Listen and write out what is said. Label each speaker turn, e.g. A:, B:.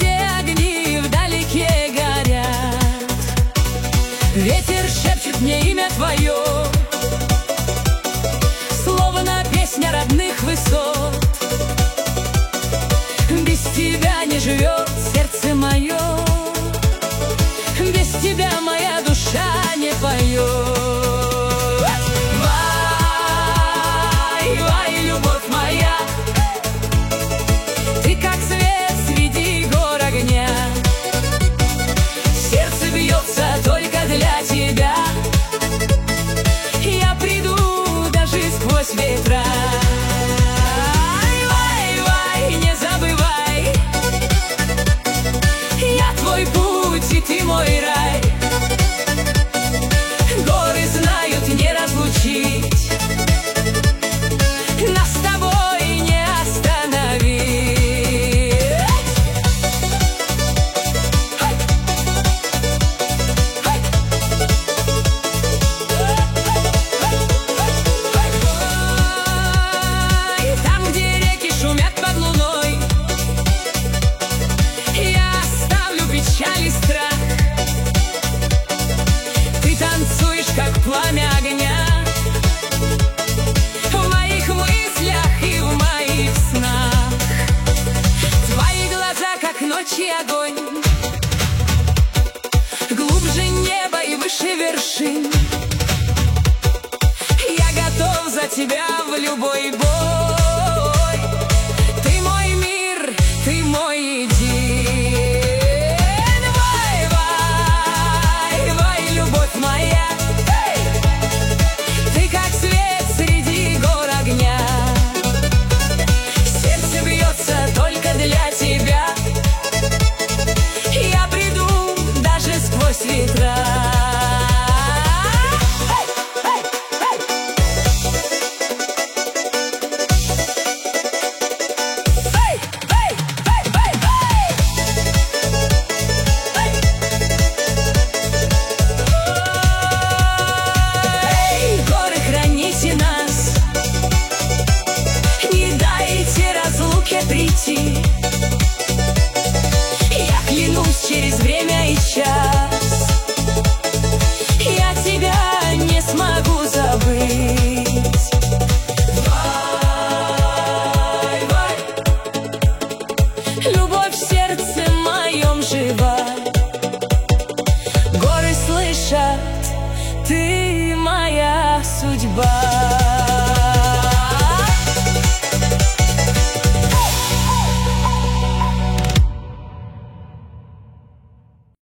A: Все огни вдалеке горят, ветер шепчет мне имя твое, словно песня родных высот. Без тебя не живет сердце мое, без тебя моя душа не поет. Вай, вай, любовь моя, ты как свет среди гор огня. Сердце бьется только для тебя, я приду даже сквозь ветра. Вай, вай, не забывай, я твой путь и ты мой рай. Горы знают не разлучить, нас с тобой не остановить. Там, где реки шумят под луной, я оставлю печаль и страх. Ты танцуешь, как пламя огня, в моих мыслях и в моих снах. Твои глаза, как ночь и огонь, глубже неба и выше вершин. Я готов за тебя в любой бой. Ты мой мир, ты мой един. Вай, вай, вай, любовь моя, ты как свет среди гор огня. Сердце бьется только для тебя, я приду даже сквозь ветра. Горы, храните нас, не дайте разлуке прийти. Я клянусь через время и час,